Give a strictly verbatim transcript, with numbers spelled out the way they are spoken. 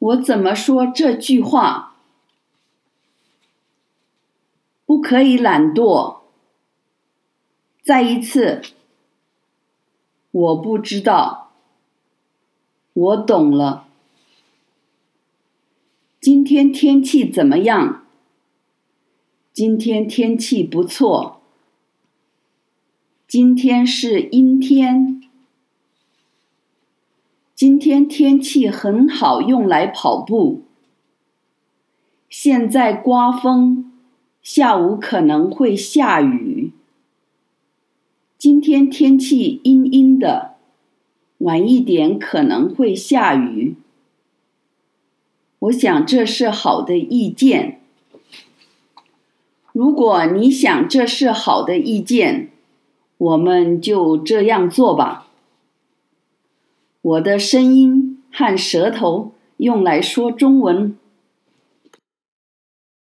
我怎么说这句话？不可以懒惰。再一次，我不知道。我懂了。今天天气怎么样？今天天气不错。今天是阴天。今天天气很好，用来跑步。现在刮风，下午可能会下雨。今天天气阴阴的，晚一点可能会下雨。我想这是好的意见。如果你想这是好的意见，我们就这样做吧。我的声音和舌头用来说中文